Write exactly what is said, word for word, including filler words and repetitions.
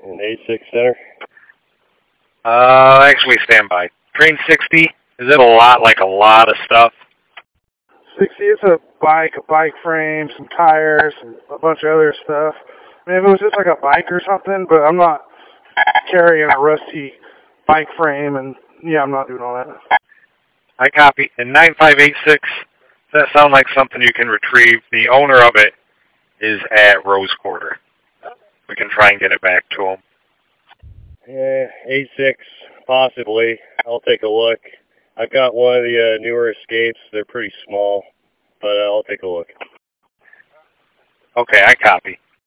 And eight six center? Uh, actually, stand by. Train sixty, is it a lot, like a lot of stuff? sixty is a bike, a bike frame, some tires, and a bunch of other stuff. I mean, if it was just like a bike or something, but I'm not carrying a rusty bike frame, and yeah, I'm not doing all that. I copy. And nine five eight six, does that sound like something you can retrieve? The owner of it is at Rose Quarter. We can try and get it back to him. Yeah, eight six, possibly. I'll take a look. I've got one of the uh, newer Escapes. They're pretty small, but uh, I'll take a look. Okay, I copy.